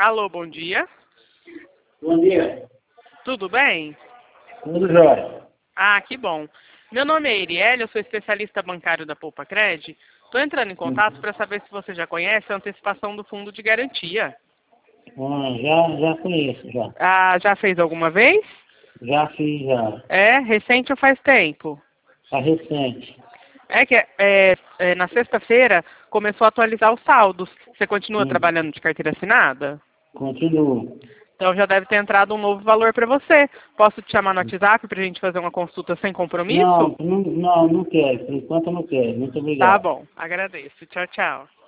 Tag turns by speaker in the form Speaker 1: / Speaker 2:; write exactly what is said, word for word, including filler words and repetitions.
Speaker 1: Alô, bom dia.
Speaker 2: Bom dia.
Speaker 1: Tudo bem?
Speaker 2: Tudo jóia.
Speaker 1: Ah, que bom. Meu nome é Iriele, eu sou especialista bancário da Poupa Cred. Estou entrando em contato para saber se você já conhece a antecipação do fundo de garantia.
Speaker 2: Ah, já, já conheço, já.
Speaker 1: Ah, já fez alguma vez?
Speaker 2: Já fiz, já.
Speaker 1: É, recente ou faz tempo?
Speaker 2: Tá recente.
Speaker 1: É que é, é, na sexta-feira começou a atualizar os saldos. Você continua
Speaker 2: Sim.
Speaker 1: trabalhando de carteira assinada?
Speaker 2: Continuo.
Speaker 1: Então já deve ter entrado um novo valor para você. Posso te chamar no WhatsApp para a gente fazer uma consulta sem compromisso?
Speaker 2: Não, não, não, não quero. Por enquanto eu não quero. Muito
Speaker 1: Tá
Speaker 2: obrigado.
Speaker 1: bom, agradeço. Tchau, tchau.